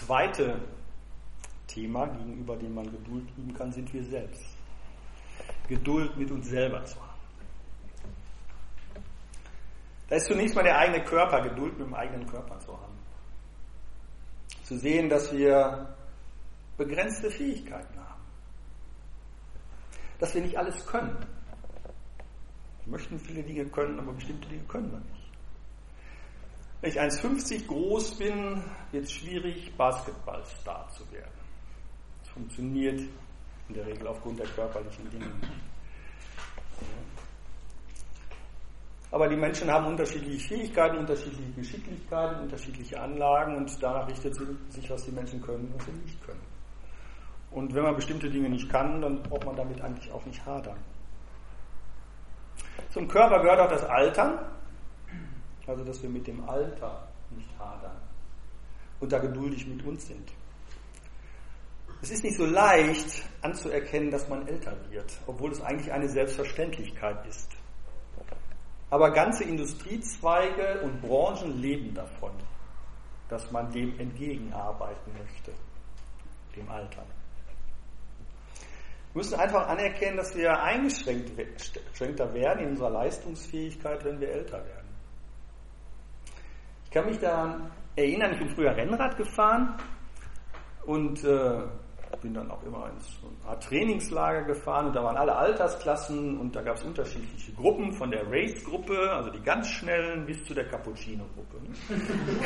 zweite Thema, gegenüber dem man Geduld üben kann, sind wir selbst. Geduld mit uns selber zu haben. Da ist zunächst mal der eigene Körper, Geduld mit dem eigenen Körper zu haben. Zu sehen, dass wir begrenzte Fähigkeiten haben. Dass wir nicht alles können. Wir möchten viele Dinge können, aber bestimmte Dinge können wir nicht. Wenn ich 1,50 groß bin, wird es schwierig, Basketballstar zu werden. Das funktioniert in der Regel aufgrund der körperlichen Dinge nicht. Aber die Menschen haben unterschiedliche Fähigkeiten, unterschiedliche Geschicklichkeiten, unterschiedliche Anlagen und danach richtet sich, was die Menschen können und was sie nicht können. Und wenn man bestimmte Dinge nicht kann, dann braucht man damit eigentlich auch nicht hadern. Zum Körper gehört auch das Altern, also dass wir mit dem Alter nicht hadern und da geduldig mit uns sind. Es ist nicht so leicht anzuerkennen, dass man älter wird, obwohl es eigentlich eine Selbstverständlichkeit ist. Aber ganze Industriezweige und Branchen leben davon, dass man dem entgegenarbeiten möchte, dem Altern. Wir müssen einfach anerkennen, dass wir eingeschränkter werden in unserer Leistungsfähigkeit, wenn wir älter werden. Ich kann mich daran erinnern, ich bin früher Rennrad gefahren und bin dann auch immer ins so eine Art Trainingslager gefahren und da waren alle Altersklassen und da gab es unterschiedliche Gruppen, von der Race-Gruppe, also die ganz Schnellen, bis zu der Cappuccino-Gruppe. Ne?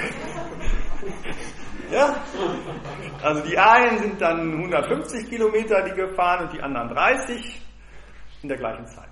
Ja, also die einen sind dann 150 Kilometer die gefahren und die anderen 30 in der gleichen Zeit.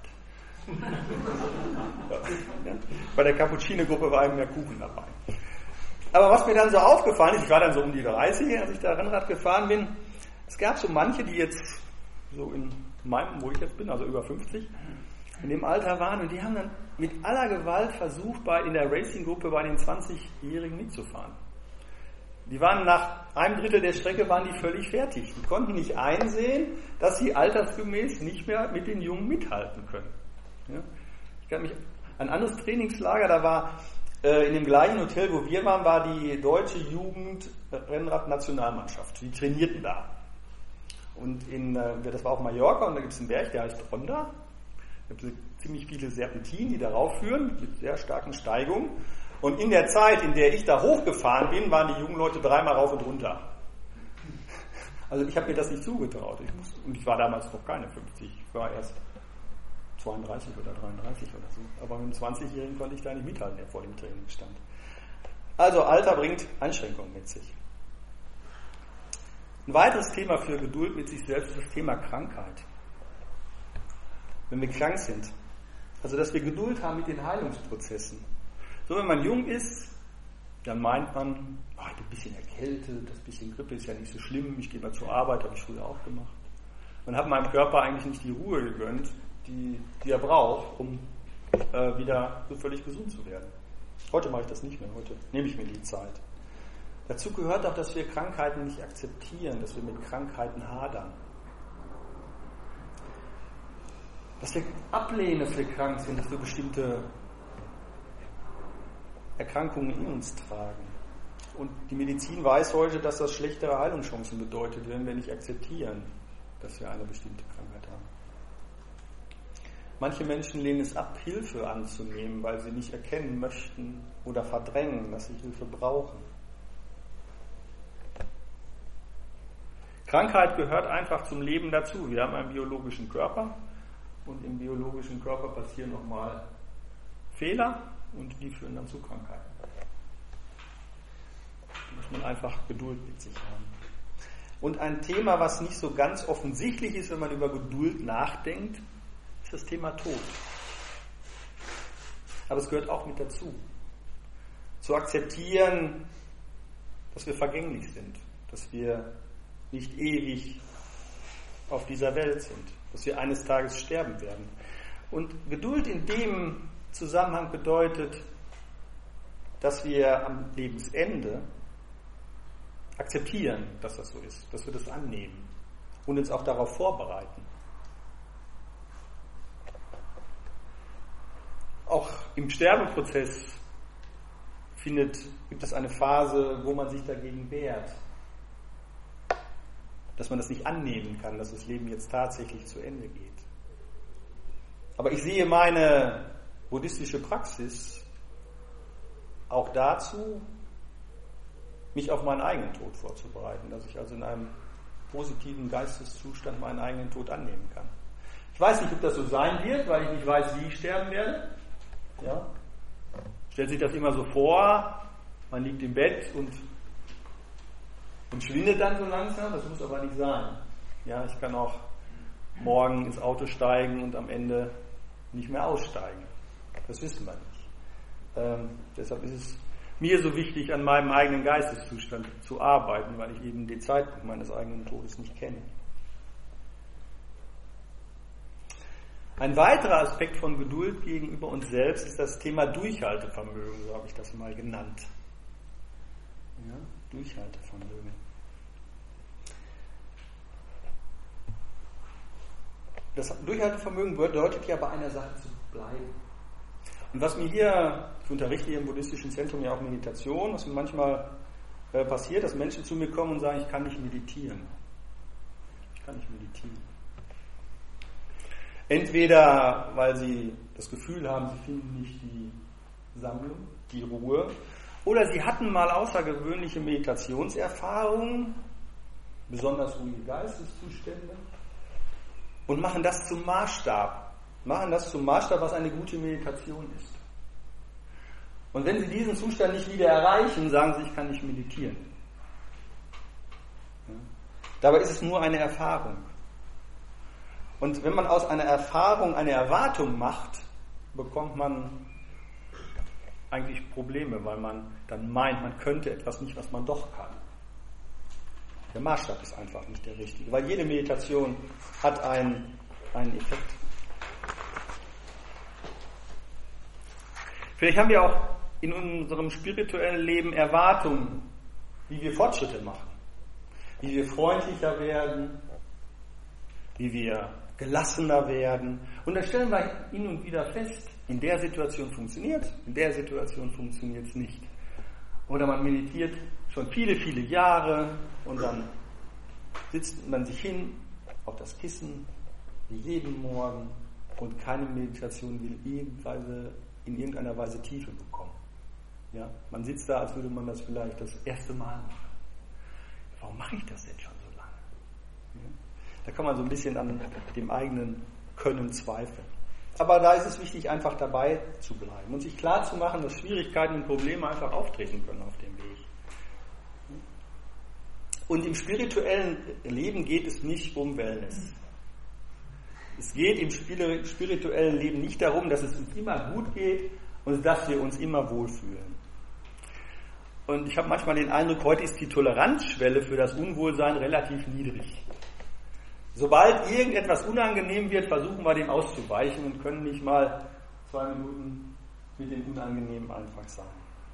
Ja. Bei der Cappuccino-Gruppe war eben mehr Kuchen dabei. Aber was mir dann so aufgefallen ist, ich war dann so um die 30, als ich da Rennrad gefahren bin, es gab so manche, die jetzt so in meinem, wo ich jetzt bin, also über 50, in dem Alter waren und die haben dann mit aller Gewalt versucht, in der Racing-Gruppe bei den 20-Jährigen mitzufahren. Die waren nach einem Drittel der Strecke waren die völlig fertig. Die konnten nicht einsehen, dass sie altersgemäß nicht mehr mit den Jungen mithalten können. Ja? Ich kann mich an ein anderes Trainingslager, da war in dem gleichen Hotel, wo wir waren, war die deutsche Jugend-Rennrad-Nationalmannschaft. Die trainierten da. Und das war auf Mallorca und da gibt es einen Berg, der heißt Ronda. Da gibt es ziemlich viele Serpentinen, die darauf führen, mit sehr starken Steigungen. Und in der Zeit, in der ich da hochgefahren bin, waren die jungen Leute 3-mal rauf und runter. Also ich habe mir das nicht zugetraut. Und ich war damals noch keine 50, ich war erst 32 oder 33 oder so. Aber mit einem 20-Jährigen konnte ich da nicht mithalten, der vor dem Training stand. Also Alter bringt Einschränkungen mit sich. Ein weiteres Thema für Geduld mit sich selbst ist das Thema Krankheit. Wenn wir krank sind, also dass wir Geduld haben mit den Heilungsprozessen. So, wenn man jung ist, dann meint man, ich bin ein bisschen erkältet, das bisschen Grippe ist ja nicht so schlimm, ich gehe mal zur Arbeit, habe ich früher auch gemacht. Man hat meinem Körper eigentlich nicht die Ruhe gegönnt, die er braucht, um wieder so völlig gesund zu werden. Heute mache ich das nicht mehr, heute nehme ich mir die Zeit. Dazu gehört auch, dass wir Krankheiten nicht akzeptieren, dass wir mit Krankheiten hadern. Dass wir ablehnen, dass wir krank sind, dass wir bestimmte Erkrankungen in uns tragen. Und die Medizin weiß heute, dass das schlechtere Heilungschancen bedeutet, wenn wir nicht akzeptieren, dass wir eine bestimmte Krankheit haben. Manche Menschen lehnen es ab, Hilfe anzunehmen, weil sie nicht erkennen möchten oder verdrängen, dass sie Hilfe brauchen. Krankheit gehört einfach zum Leben dazu. Wir haben einen biologischen Körper und im biologischen Körper passieren nochmal Fehler und die führen dann zu Krankheiten. Da muss man einfach Geduld mit sich haben. Und ein Thema, was nicht so ganz offensichtlich ist, wenn man über Geduld nachdenkt, ist das Thema Tod. Aber es gehört auch mit dazu. Zu akzeptieren, dass wir vergänglich sind, dass wir nicht ewig auf dieser Welt sind, dass wir eines Tages sterben werden. Und Geduld in dem Zusammenhang bedeutet, dass wir am Lebensende akzeptieren, dass das so ist, dass wir das annehmen und uns auch darauf vorbereiten. Auch im Sterbeprozess gibt es eine Phase, wo man sich dagegen wehrt, dass man das nicht annehmen kann, dass das Leben jetzt tatsächlich zu Ende geht. Aber ich sehe meine buddhistische Praxis auch dazu, mich auf meinen eigenen Tod vorzubereiten, dass ich also in einem positiven Geisteszustand meinen eigenen Tod annehmen kann. Ich weiß nicht, ob das so sein wird, weil ich nicht weiß, wie ich sterben werde. Ja? Stellt sich das immer so vor, man liegt im Bett und schwindet dann so langsam, das muss aber nicht sein. Ja, ich kann auch morgen ins Auto steigen und am Ende nicht mehr aussteigen. Das wissen wir nicht. Deshalb ist es mir so wichtig, an meinem eigenen Geisteszustand zu arbeiten, weil ich eben den Zeitpunkt meines eigenen Todes nicht kenne. Ein weiterer Aspekt von Geduld gegenüber uns selbst ist das Thema Durchhaltevermögen, so habe ich das mal genannt. Ja, Durchhaltevermögen. Das Durchhaltevermögen bedeutet ja, bei einer Sache zu bleiben. Und was mir hier, ich unterrichte hier im buddhistischen Zentrum ja auch Meditation, was mir manchmal passiert, dass Menschen zu mir kommen und sagen, ich kann nicht meditieren. Ich kann nicht meditieren. Entweder, weil sie das Gefühl haben, sie finden nicht die Sammlung, die Ruhe, oder sie hatten mal außergewöhnliche Meditationserfahrungen, besonders ruhige Geisteszustände, und machen das zum Maßstab. Was eine gute Meditation ist. Und wenn sie diesen Zustand nicht wieder erreichen, sagen sie, ich kann nicht meditieren. Ja? Dabei ist es nur eine Erfahrung. Und wenn man aus einer Erfahrung eine Erwartung macht, bekommt man eigentlich Probleme, weil man dann meint, man könnte etwas nicht, was man doch kann. Der Maßstab ist einfach nicht der richtige, weil jede Meditation hat einen Effekt. Vielleicht haben wir auch in unserem spirituellen Leben Erwartungen, wie wir Fortschritte machen, wie wir freundlicher werden, wie wir gelassener werden. Und dann stellen wir hin und wieder fest, in der Situation funktioniert es, in der Situation funktioniert es nicht. Oder man meditiert schon viele, viele Jahre und dann sitzt man sich hin auf das Kissen, wie jeden Morgen, und keine Meditation will in irgendeiner Weise Tiefe bekommen. Ja? Man sitzt da, als würde man das vielleicht das erste Mal machen. Warum mache ich das jetzt schon so lange? Ja? Da kann man so ein bisschen an dem eigenen Können zweifeln. Aber da ist es wichtig, einfach dabei zu bleiben und sich klar zu machen, dass Schwierigkeiten und Probleme einfach auftreten können auf dem Weg. Und im spirituellen Leben geht es nicht um Wellness. Es geht im spirituellen Leben nicht darum, dass es uns immer gut geht und dass wir uns immer wohlfühlen. Und ich habe manchmal den Eindruck, heute ist die Toleranzschwelle für das Unwohlsein relativ niedrig. Sobald irgendetwas unangenehm wird, versuchen wir dem auszuweichen und können nicht mal 2 Minuten mit dem Unangenehmen einfach sein.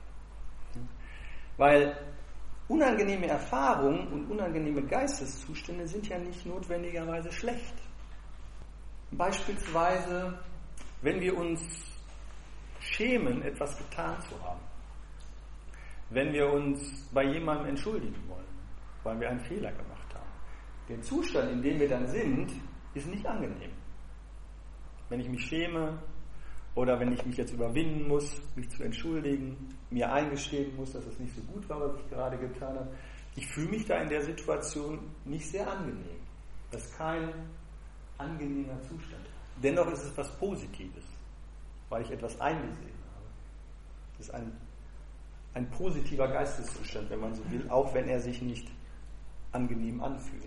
Weil unangenehme Erfahrungen und unangenehme Geisteszustände sind ja nicht notwendigerweise schlecht. Beispielsweise, wenn wir uns schämen, etwas getan zu haben. Wenn wir uns bei jemandem entschuldigen wollen, weil wir einen Fehler gemacht haben. Der Zustand, in dem wir dann sind, ist nicht angenehm. Wenn ich mich schäme oder wenn ich mich jetzt überwinden muss, mich zu entschuldigen, mir eingestehen muss, dass es nicht so gut war, was ich gerade getan habe, ich fühle mich da in der Situation nicht sehr angenehm. Das ist kein angenehmer Zustand. Dennoch ist es etwas Positives, weil ich etwas eingesehen habe. Das ist ein positiver Geisteszustand, wenn man so will, auch wenn er sich nicht angenehm anfühlt.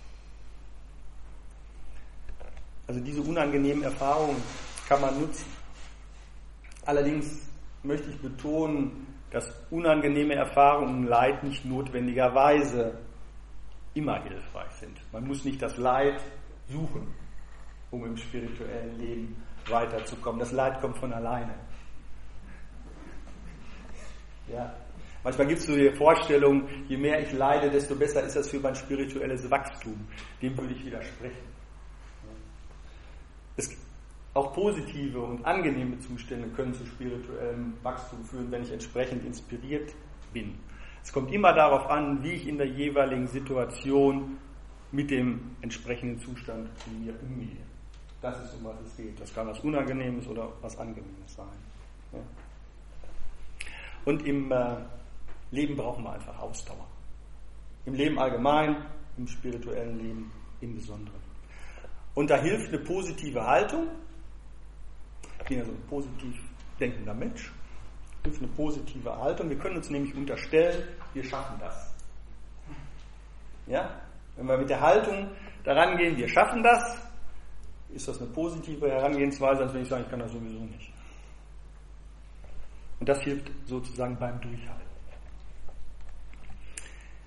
Also diese unangenehmen Erfahrungen kann man nutzen. Allerdings möchte ich betonen, dass unangenehme Erfahrungen und Leid nicht notwendigerweise immer hilfreich sind. Man muss nicht das Leid suchen, um im spirituellen Leben weiterzukommen. Das Leid kommt von alleine. Ja. Manchmal gibt es so die Vorstellung, je mehr ich leide, desto besser ist das für mein spirituelles Wachstum. Dem würde ich widersprechen. Auch positive und angenehme Zustände können zu spirituellem Wachstum führen, wenn ich entsprechend inspiriert bin. Es kommt immer darauf an, wie ich in der jeweiligen Situation mit dem entsprechenden Zustand in mir umgehe. Das ist, um was es geht. Das kann was Unangenehmes oder was Angenehmes sein. Ja. Und im Leben brauchen wir einfach Ausdauer. Im Leben allgemein, im spirituellen Leben im Besonderen. Und da hilft eine positive Haltung. Ich bin also ein positiv denkender Mensch. Hilft eine positive Haltung. Wir können uns nämlich unterstellen, wir schaffen das. Ja? Wenn wir mit der Haltung daran gehen, wir schaffen das, ist das eine positive Herangehensweise, als wenn ich sage, ich kann das sowieso nicht. Und das hilft sozusagen beim Durchhalten.